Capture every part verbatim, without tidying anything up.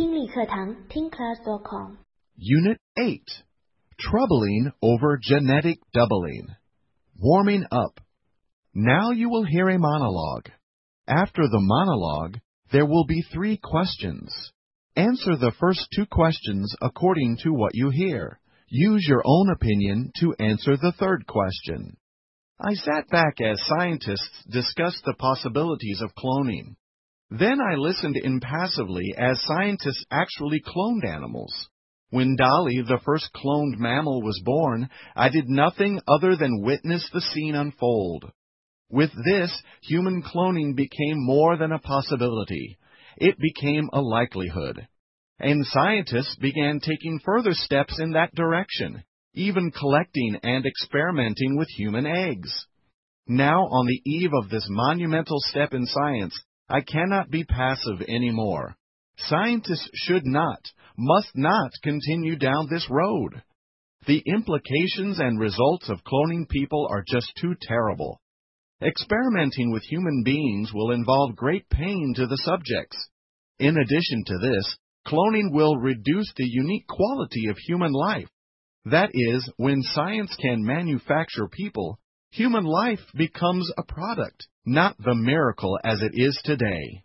听力课堂听 class dot com. Unit eight. Troubling over genetic doubling. Warming up. Now you will hear a monologue. After the monologue, there will be three questions. Answer the first two questions according to what you hear. Use your own opinion to answer the third question. I sat back as scientists discussed the possibilities of cloning. Then I listened impassively as scientists actually cloned animals. When Dolly, the first cloned mammal, was born, I did nothing other than witness the scene unfold. With this, human cloning became more than a possibility. It became a likelihood. And scientists began taking further steps in that direction, even collecting and experimenting with human eggs. Now, on the eve of this monumental step in science, I cannot be passive anymore. Scientists should not, must not continue down this road. The implications and results of cloning people are just too terrible. Experimenting with human beings will involve great pain to the subjects. In addition to this, cloning will reduce the unique quality of human life. That is, when science can manufacture people, human life becomes a product, not the miracle as it is today.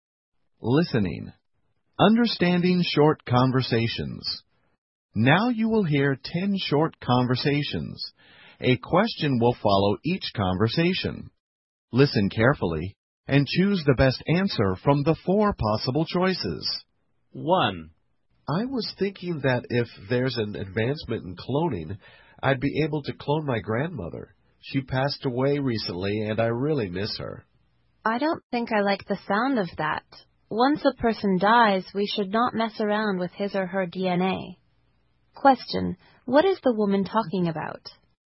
Listening. Understanding short conversations. Now you will hear ten short conversations. A question will follow each conversation. Listen carefully and choose the best answer from the four possible choices. one. I was thinking that if there's an advancement in cloning, I'd be able to clone my grandmother. She passed away recently, and I really miss her. I don't think I like the sound of that. Once a person dies, we should not mess around with his or her D N A. Question. What is the woman talking about?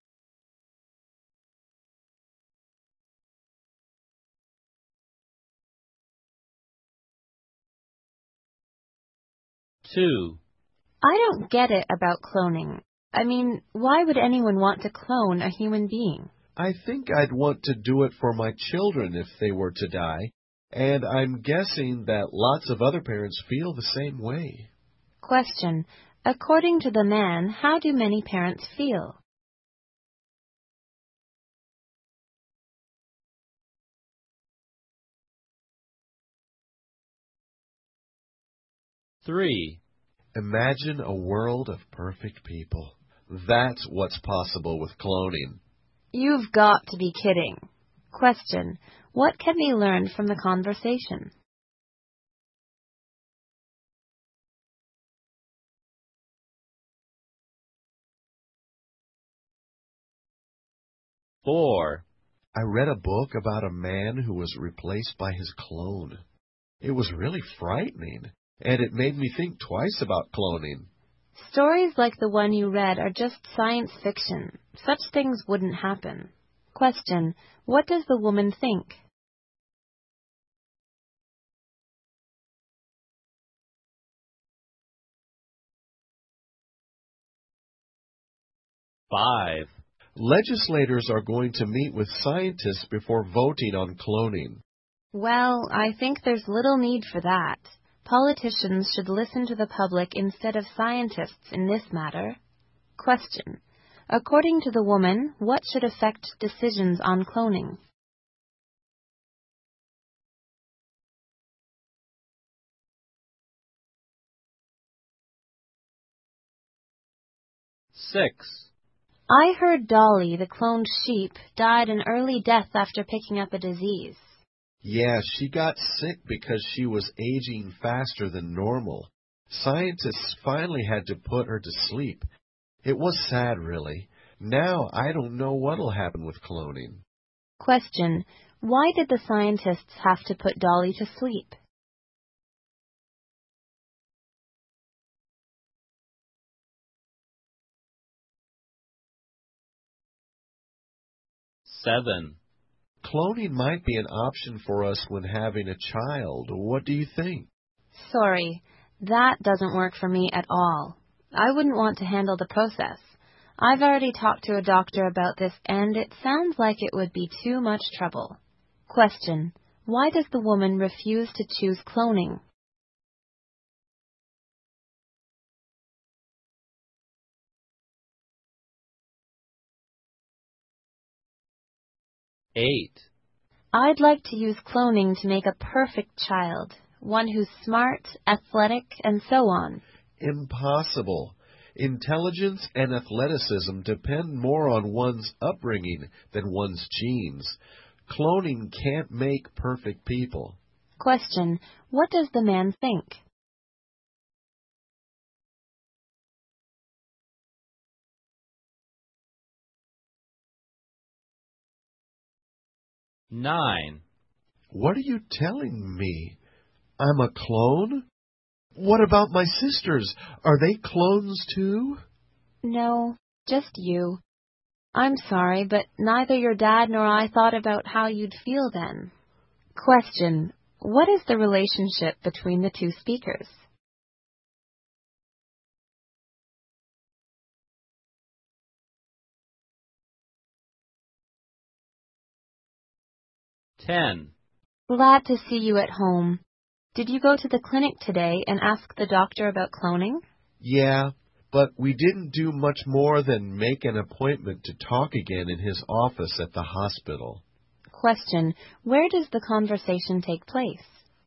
two. I don't get it about cloning. I mean, why would anyone want to clone a human being? I think I'd want to do it for my children if they were to die, and I'm guessing that lots of other parents feel the same way. Question. According to the man, how do many parents feel? three. Imagine a world of perfect people. That's what's possible with cloning. You've got to be kidding. Question. What can be learned from the conversation? four. I read a book about a man who was replaced by his clone. It was really frightening, and it made me think twice about cloning. Stories like the one you read are just science fiction. Such things wouldn't happen. Question. What does the woman think? five. Legislators are going to meet with scientists before voting on cloning. Well, I think there's little need for that. Politicians should listen to the public instead of scientists in this matter. Question. According to the woman, what should affect decisions on cloning? six. I heard Dolly, the cloned sheep, died an early death after picking up a disease. Yeah, she got sick because she was aging faster than normal. Scientists finally had to put her to sleep. It was sad, really. Now I don't know what'll happen with cloning. Question. Why did the scientists have to put Dolly to sleep? seven. Cloning might be an option for us when having a child. What do you think? Sorry, that doesn't work for me at all. I wouldn't want to handle the process. I've already talked to a doctor about this, and it sounds like it would be too much trouble. Question. Why does the woman refuse to choose cloning? eight. I'd like to use cloning to make a perfect child, one who's smart, athletic, and so on. Impossible. Intelligence and athleticism depend more on one's upbringing than one's genes. Cloning can't make perfect people. Question. What does the man think? nine. What are you telling me? I'm a clone? What about my sisters? Are they clones too? No, just you. I'm sorry, but neither your dad nor I thought about how you'd feel then. Question. What is the relationship between the two speakers? ten. Glad to see you at home. Did you go to the clinic today and ask the doctor about cloning? Yeah, but we didn't do much more than make an appointment to talk again in his office at the hospital. Question. Where does the conversation take place?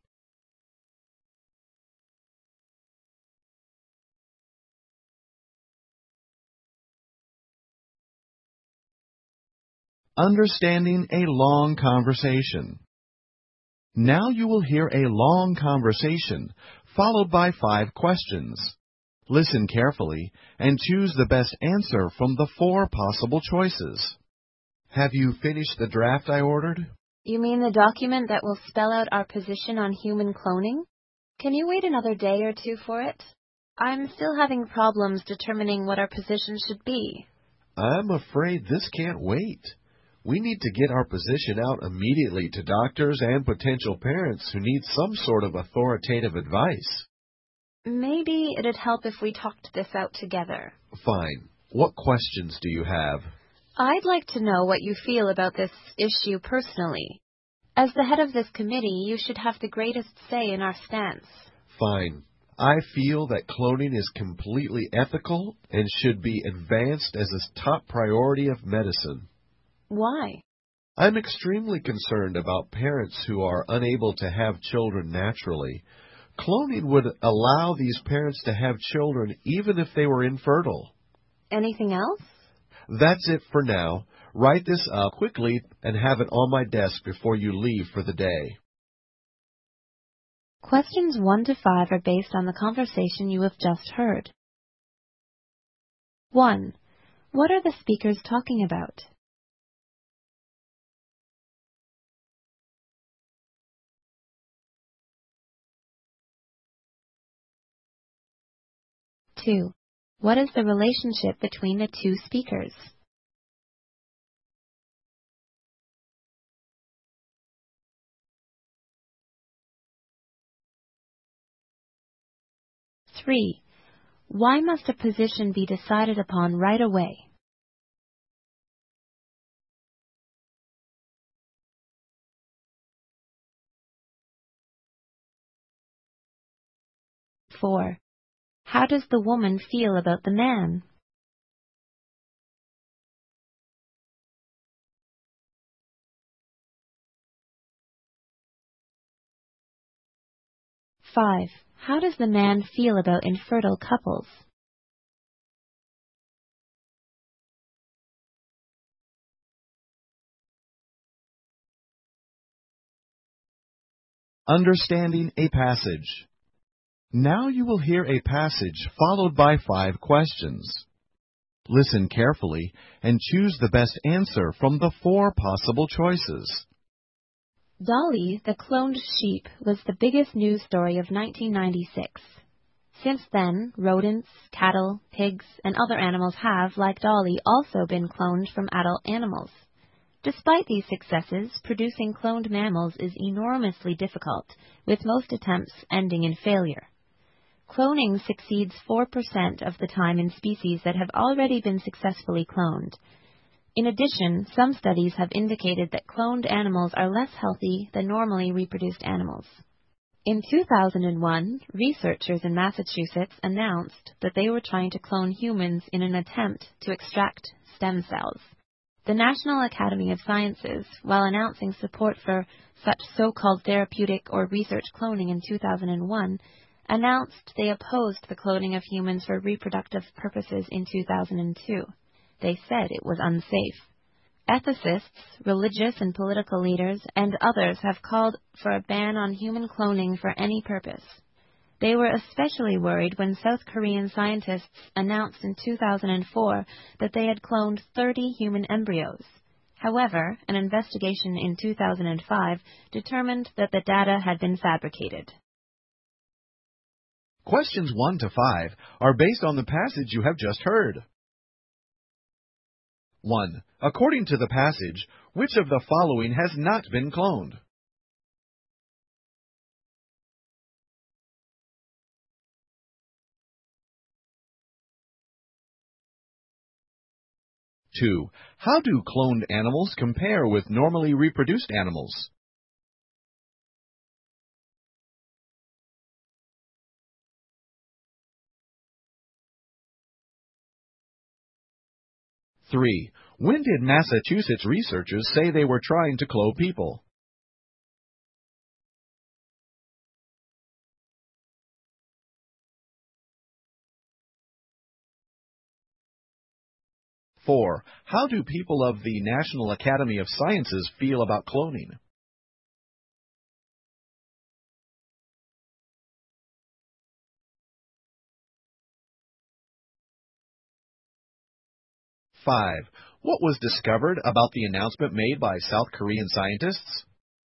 Understanding a long conversation. Now you will hear a long conversation, followed by five questions. Listen carefully and choose the best answer from the four possible choices. Have you finished the draft I ordered? You mean the document that will spell out our position on human cloning? Can you wait another day or two for it? I'm still having problems determining what our position should be. I'm afraid this can't wait. We need to get our position out immediately to doctors and potential parents who need some sort of authoritative advice. Maybe it'd help if we talked this out together. Fine. What questions do you have? I'd like to know what you feel about this issue personally. As the head of this committee, you should have the greatest say in our stance. Fine. I feel that cloning is completely ethical and should be advanced as a top priority of medicine. Why? I'm extremely concerned about parents who are unable to have children naturally. Cloning would allow these parents to have children even if they were infertile. Anything else? That's it for now. Write this up quickly and have it on my desk before you leave for the day. Questions one to five are based on the conversation you have just heard. one. What are the speakers talking about? two. What is the relationship between the two speakers? three. Why must a position be decided upon right away? four. How does the woman feel about the man? five. How does the man feel about infertile couples? Understanding a passage. Now you will hear a passage followed by five questions. Listen carefully and choose the best answer from the four possible choices. Dolly, the cloned sheep, was the biggest news story of nineteen ninety-six. Since then, rodents, cattle, pigs, and other animals have, like Dolly, also been cloned from adult animals. Despite these successes, producing cloned mammals is enormously difficult, with most attempts ending in failure. Cloning succeeds four percent of the time in species that have already been successfully cloned. In addition, some studies have indicated that cloned animals are less healthy than normally reproduced animals. In two thousand one, researchers in Massachusetts announced that they were trying to clone humans in an attempt to extract stem cells. The National Academy of Sciences, while announcing support for such so-called therapeutic or research cloning in two thousand one, announced they opposed the cloning of humans for reproductive purposes in two thousand two. They said it was unsafe. Ethicists, religious and political leaders, and others have called for a ban on human cloning for any purpose. They were especially worried when South Korean scientists announced in two thousand four that they had cloned thirty human embryos. However, an investigation in two thousand five determined that the data had been fabricated. Questions one to five are based on the passage you have just heard. one. According to the passage, which of the following has not been cloned? two. How do cloned animals compare with normally reproduced animals? three. When did Massachusetts researchers say they were trying to clone people? four. How do people of the National Academy of Sciences feel about cloning? five. What was discovered about the announcement made by South Korean scientists?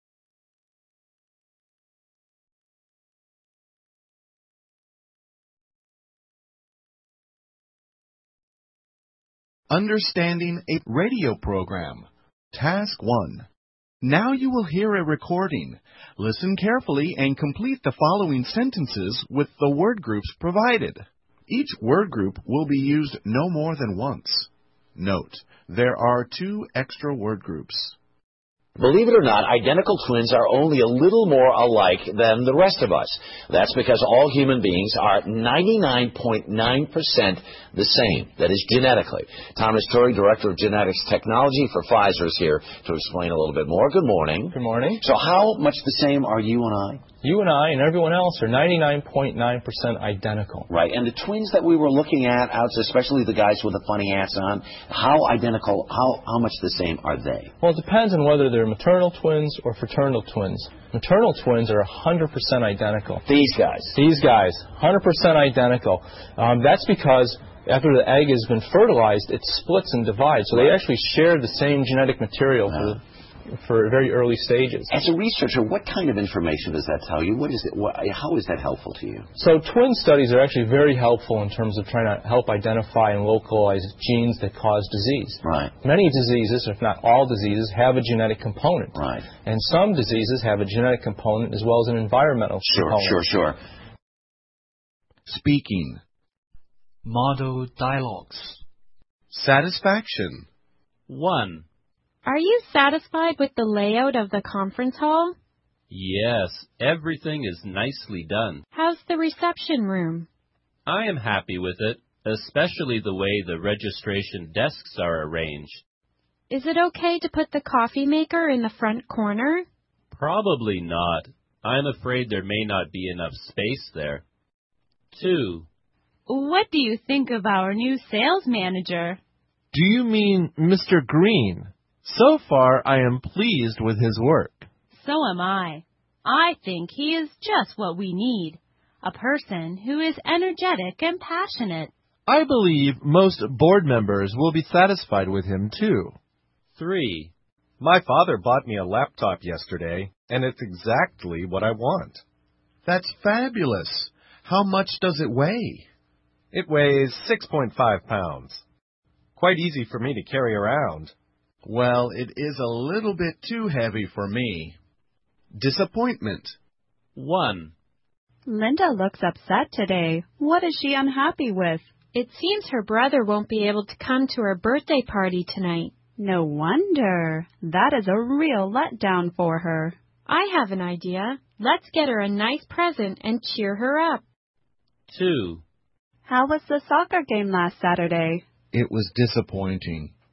Understanding a radio program. Task one. Now you will hear a recording. Listen carefully and complete the following sentences with the word groups provided. Each word group will be used no more than once. Note, there are two extra word groups. Believe it or not, identical twins are only a little more alike than the rest of us. That's because all human beings are ninety-nine point nine percent the same, that is genetically. Thomas Turry, Director of Genetics Technology for Pfizer, is here to explain a little bit more. Good morning. Good morning. So how much the same are you and I? You and I and everyone else are ninety-nine point nine percent identical. Right, and the twins that we were looking at, out, especially the guys with the funny hats on, how identical, how, how much the same are they? Well, it depends on whether they're maternal twins or fraternal twins. Maternal twins are one hundred percent identical. These guys? These guys, one hundred percent identical. Um, that's because after the egg has been fertilized, it splits and divides. So they actually share the same genetic material for, the, for very early stages. As a researcher, what kind of information does that tell you? What is it? What, how is that helpful to you? So twin studies are actually very helpful in terms of trying to help identify and localize genes that cause disease. Right. Many diseases, if not all diseases, have a genetic component. Right. And some diseases have a genetic component as well as an environmental sure, component. Sure, sure, sure. Speaking. Model dialogues. Satisfaction. one. Are you satisfied with the layout of the conference hall? Yes, everything is nicely done. How's the reception room? I am happy with it, especially the way the registration desks are arranged. Is it okay to put the coffee maker in the front corner? Probably not. I'm afraid there may not be enough space there. two. What do you think of our new sales manager? Do you mean Mister Green? So far, I am pleased with his work. So am I. I think he is just what we need. A person who is energetic and passionate. I believe most board members will be satisfied with him, too. three. My father bought me a laptop yesterday, and it's exactly what I want. That's fabulous. How much does it weigh? It weighs six point five pounds. Quite easy for me to carry around. Well, it is a little bit too heavy for me. Disappointment. one. Linda looks upset today. What is she unhappy with? It seems her brother won't be able to come to her birthday party tonight. No wonder. That is a real letdown for her. I have an idea. Let's get her a nice present and cheer her up. two. How was the soccer game last Saturday? It was disappointing.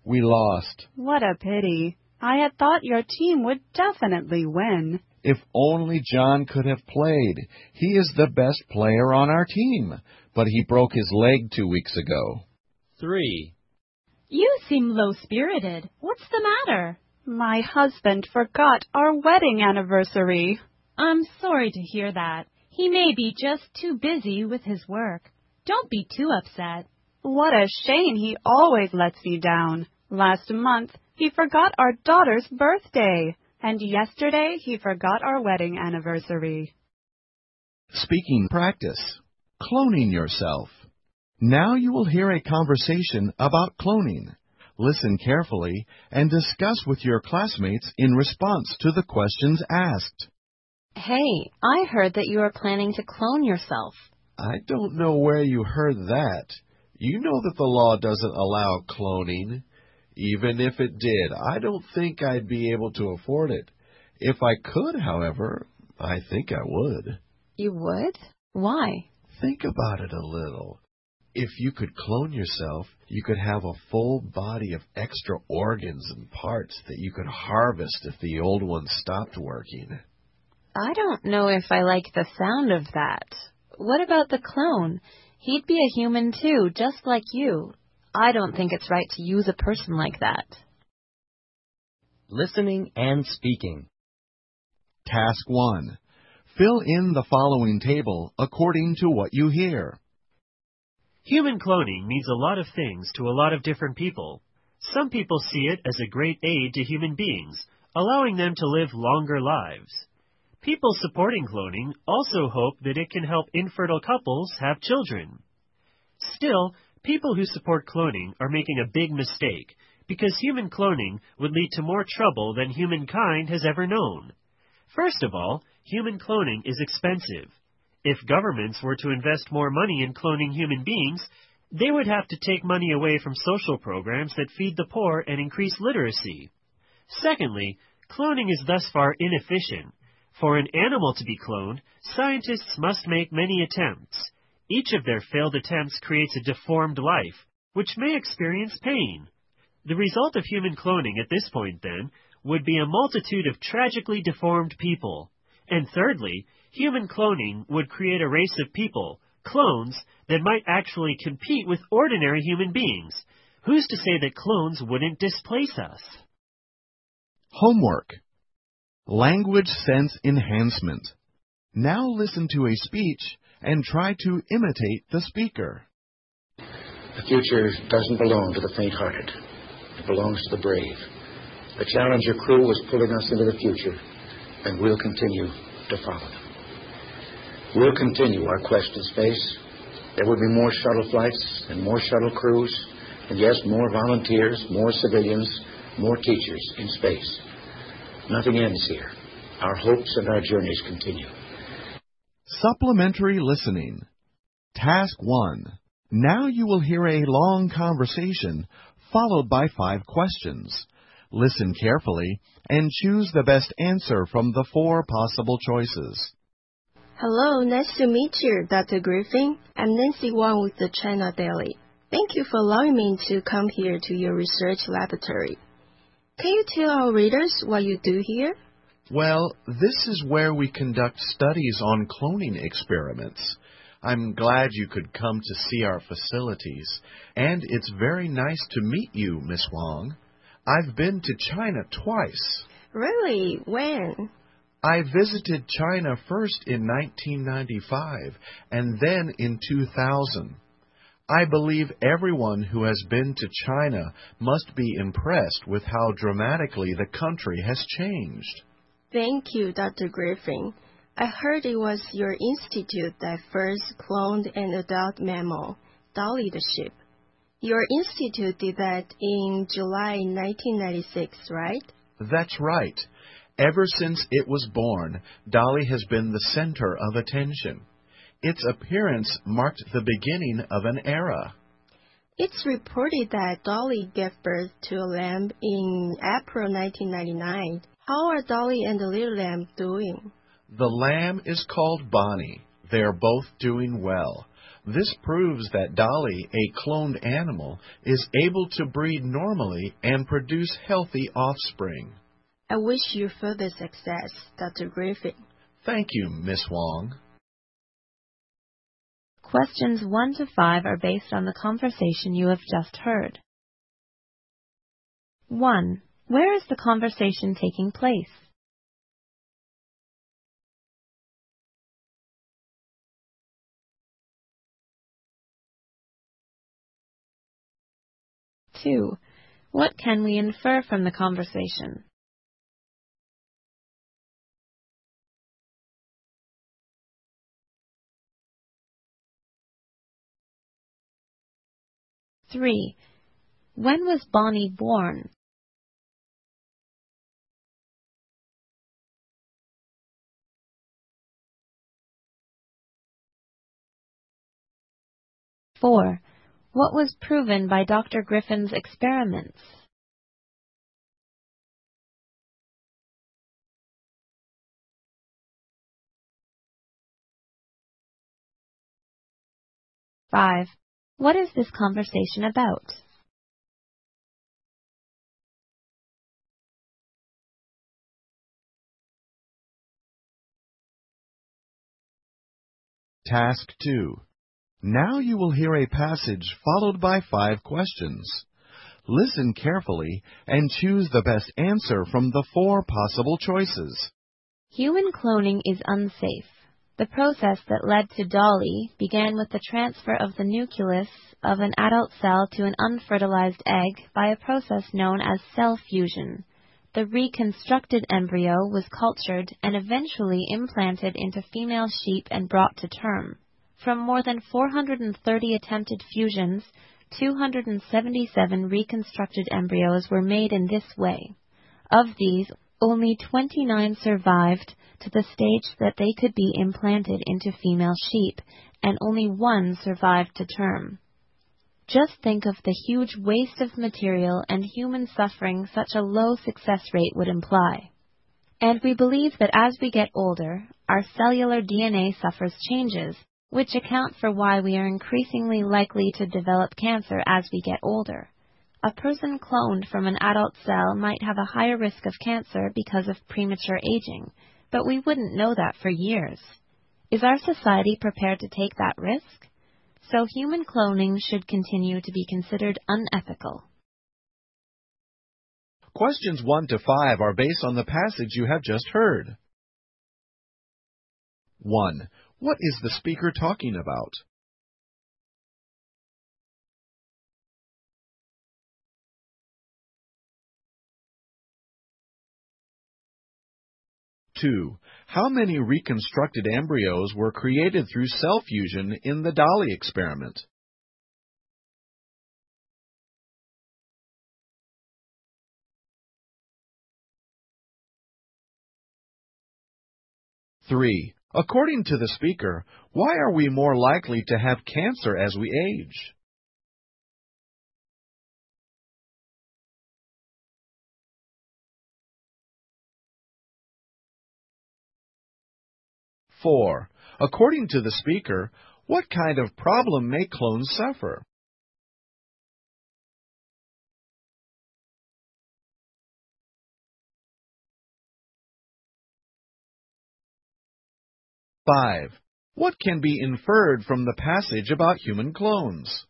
We lost. What a pity. I had thought your team would definitely win. If only John could have played. He is the best player on our team, but he broke his leg two weeks ago. Three. You seem low-spirited. What's the matter? My husband forgot our wedding anniversary. I'm sorry to hear that. He may be just too busy with his work. Don't be too upset. What a shame he always lets me down. Last month, he forgot our daughter's birthday. And yesterday, he forgot our wedding anniversary. Speaking practice. Cloning yourself. Now you will hear a conversation about cloning. Listen carefully and discuss with your classmates in response to the questions asked. Hey, I heard that you are planning to clone yourself. I don't know where you heard that. You know that the law doesn't allow cloning. Even if it did, I don't think I'd be able to afford it. If I could, however, I think I would. You would? Why? Think about it a little. If you could clone yourself, you could have a full body of extra organs and parts that you could harvest if the old ones stopped working. I don't know if I like the sound of that. What about the clone? He'd be a human too, just like you. I don't think it's right to use a person like that. Listening and speaking. Task one. Fill in the following table according to what you hear. Human cloning means a lot of things to a lot of different people. Some people see it as a great aid to human beings, allowing them to live longer lives. People supporting cloning also hope that it can help infertile couples have children. Still, people who support cloning are making a big mistake, because human cloning would lead to more trouble than humankind has ever known. First of all, human cloning is expensive. If governments were to invest more money in cloning human beings, they would have to take money away from social programs that feed the poor and increase literacy. Secondly, cloning is thus far inefficient. For an animal to be cloned, scientists must make many attempts. Each of their failed attempts creates a deformed life, which may experience pain. The result of human cloning at this point, then, would be a multitude of tragically deformed people. And thirdly, human cloning would create a race of people, clones, that might actually compete with ordinary human beings. Who's to say that clones wouldn't displace us? Homework. Language sense enhancement. Now listen to a speech and try to imitate the speaker. The future doesn't belong to the faint-hearted. It belongs to the brave. The Challenger crew was pulling us into the future, and we'll continue to follow them. We'll continue our quest in space. There will be more shuttle flights and more shuttle crews, and yes, more volunteers, more civilians, more teachers in space. Nothing ends here. Our hopes and our journeys continue. Supplementary listening. Task one. Now you will hear a long conversation followed by five questions. Listen carefully and choose the best answer from the four possible choices. Hello, nice to meet you, Doctor Griffin. I'm Nancy Wang with the China Daily. Thank you for allowing me to come here to your research laboratory. Can you tell our readers what you do here? Well, this is where we conduct studies on cloning experiments. I'm glad you could come to see our facilities, and it's very nice to meet you, Miss Wang. I've been to China twice. Really? When? I visited China first in nineteen ninety-five and then in two thousand. I believe everyone who has been to China must be impressed with how dramatically the country has changed. Thank you, Doctor Griffin. I heard it was your institute that first cloned an adult mammal, Dolly the sheep. Your institute did that in July nineteen ninety-six, right? That's right. Ever since it was born, Dolly has been the center of attention. Its appearance marked the beginning of an era. It's reported that Dolly gave birth to a lamb in April nineteen ninety-nine. How are Dolly and the little lamb doing? The lamb is called Bonnie. They are both doing well. This proves that Dolly, a cloned animal, is able to breed normally and produce healthy offspring. I wish you further success, Doctor Griffin. Thank you, Miss Wong. Questions one to five are based on the conversation you have just heard. one. Where is the conversation taking place? two. What can we infer from the conversation? three. When was Bonnie born? four. What was proven by Doctor Griffin's experiments? five. What is this conversation about? Task two. Now you will hear a passage followed by five questions. Listen carefully and choose the best answer from the four possible choices. Human cloning is unsafe. The process that led to Dolly began with the transfer of the nucleus of an adult cell to an unfertilized egg by a process known as cell fusion. The reconstructed embryo was cultured and eventually implanted into female sheep and brought to term. From more than four hundred thirty attempted fusions, two hundred seventy-seven reconstructed embryos were made in this way. Of these, only twenty-nine survived to the stage that they could be implanted into female sheep, and only one survived to term. Just think of the huge waste of material and human suffering such a low success rate would imply. And we believe that as we get older, our cellular D N A suffers changes, which account for why we are increasingly likely to develop cancer as we get older. A person cloned from an adult cell might have a higher risk of cancer because of premature aging, but we wouldn't know that for years. Is our society prepared to take that risk? So human cloning should continue to be considered unethical. Questions one to five are based on the passage you have just heard. one. What is the speaker talking about? two. How many reconstructed embryos were created through cell fusion in the Dolly experiment? three. According to the speaker, why are we more likely to have cancer as we age? four. According to the speaker, what kind of problem may clones suffer? five. What can be inferred from the passage about human clones?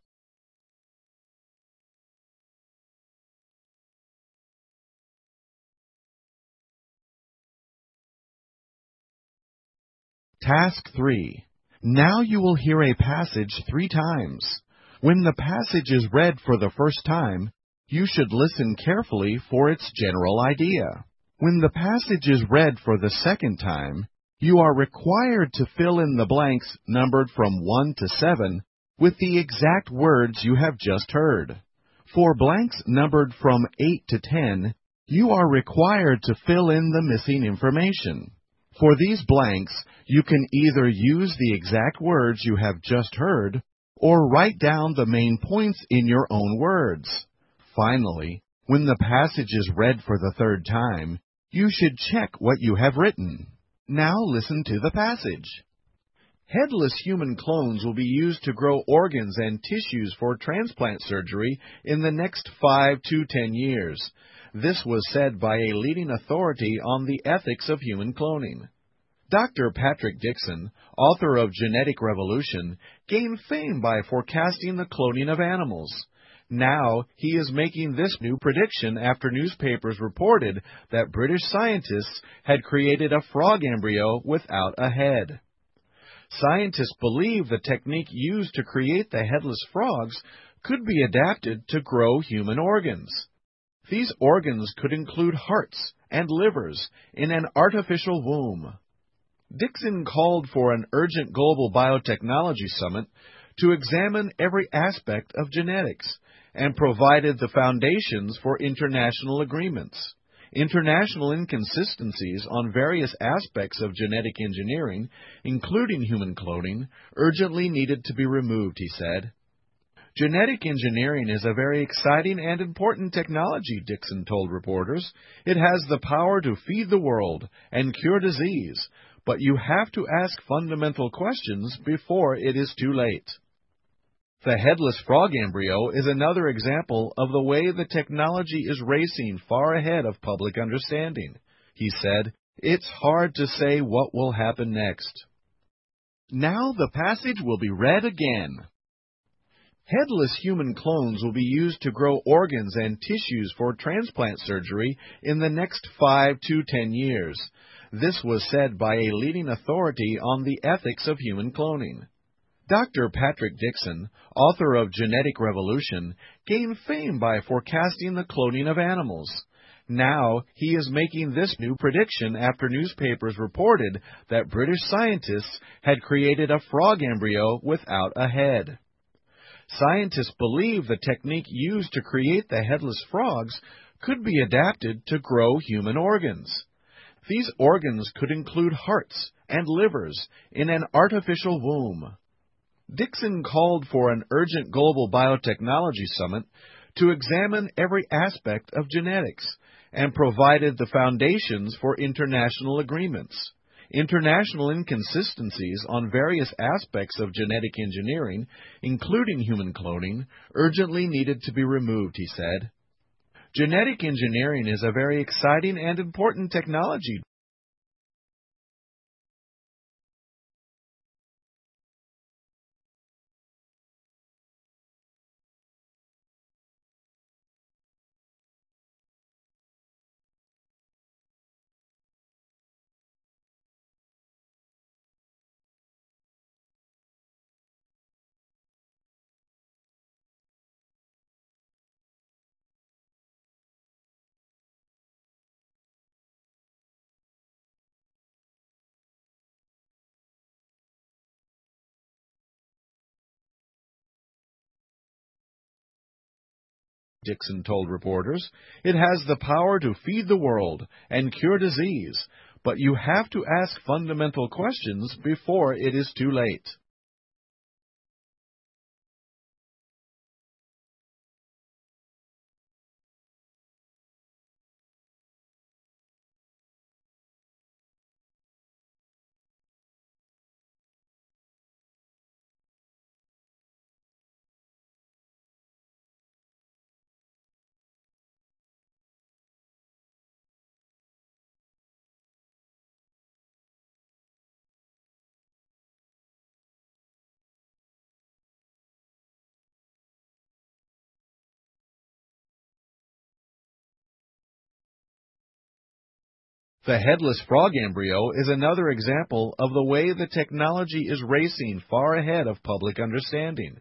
Task three. Now you will hear a passage three times. When the passage is read for the first time, you should listen carefully for its general idea. When the passage is read for the second time, you are required to fill in the blanks numbered from one to seven with the exact words you have just heard. For blanks numbered from eight to ten, you are required to fill in the missing information. For these blanks, you can either use the exact words you have just heard or write down the main points in your own words. Finally, when the passage is read for the third time, you should check what you have written. Now listen to the passage. Headless human clones will be used to grow organs and tissues for transplant surgery in the next five to ten years. This was said by a leading authority on the ethics of human cloning. Doctor Patrick Dixon, author of Genetic Revolution, gained fame by forecasting the cloning of animals. Now, he is making this new prediction after newspapers reported that British scientists had created a frog embryo without a head. Scientists believe the technique used to create the headless frogs could be adapted to grow human organs. These organs could include hearts and livers in an artificial womb. Dixon called for an urgent global biotechnology summit to examine every aspect of genetics and provided the foundations for international agreements. International inconsistencies on various aspects of genetic engineering, including human cloning, urgently needed to be removed, he said. Genetic engineering is a very exciting and important technology, Dixon told reporters. It has the power to feed the world and cure disease, but you have to ask fundamental questions before it is too late. The headless frog embryo is another example of the way the technology is racing far ahead of public understanding. He said, "It's hard to say what will happen next." Now the passage will be read again. Headless human clones will be used to grow organs and tissues for transplant surgery in the next five to ten years. This was said by a leading authority on the ethics of human cloning. Doctor Patrick Dixon, author of Genetic Revolution, gained fame by forecasting the cloning of animals. Now, he is making this new prediction after newspapers reported that British scientists had created a frog embryo without a head. Scientists believe the technique used to create the headless frogs could be adapted to grow human organs. These organs could include hearts and livers in an artificial womb. Dixon called for an urgent global biotechnology summit to examine every aspect of genetics and provided the foundations for international agreements. International inconsistencies on various aspects of genetic engineering, including human cloning, urgently needed to be removed, he said. Genetic engineering is a very exciting and important technology. Dixon told reporters. It has the power to feed the world and cure disease, but you have to ask fundamental questions before it is too late. The headless frog embryo is another example of the way the technology is racing far ahead of public understanding.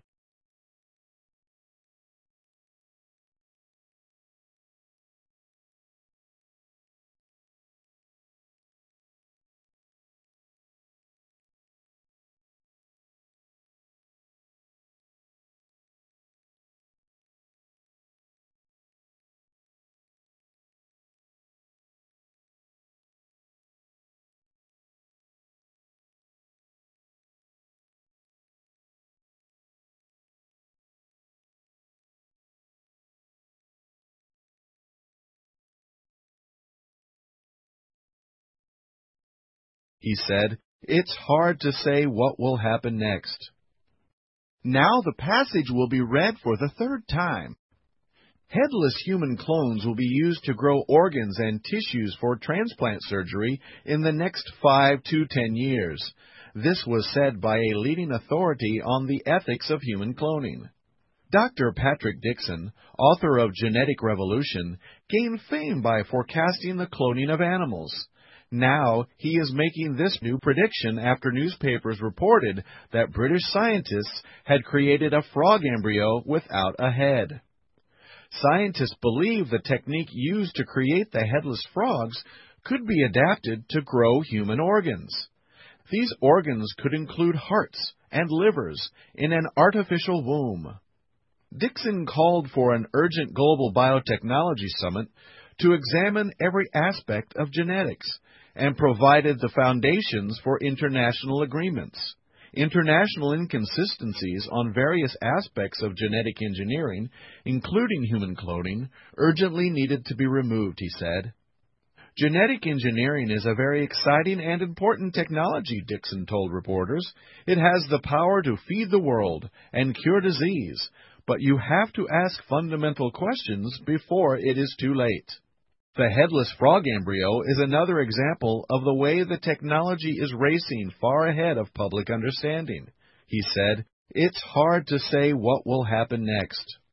He said, It's hard to say what will happen next. Now the passage will be read for the third time. Headless human clones will be used to grow organs and tissues for transplant surgery in the next five to ten years. This was said by a leading authority on the ethics of human cloning. Doctor Patrick Dixon, author of Genetic Revolution, gained fame by forecasting the cloning of animals. Now he is making this new prediction after newspapers reported that British scientists had created a frog embryo without a head. Scientists believe the technique used to create the headless frogs could be adapted to grow human organs. These organs could include hearts and livers in an artificial womb. Dixon called for an urgent global biotechnology summit to examine every aspect of genetics and provided the foundations for international agreements. International inconsistencies on various aspects of genetic engineering, including human cloning, urgently needed to be removed, he said. Genetic engineering is a very exciting and important technology, Dixon told reporters. It has the power to feed the world and cure disease, but you have to ask fundamental questions before it is too late. The headless frog embryo is another example of the way the technology is racing far ahead of public understanding. He said, "It's hard to say what will happen next."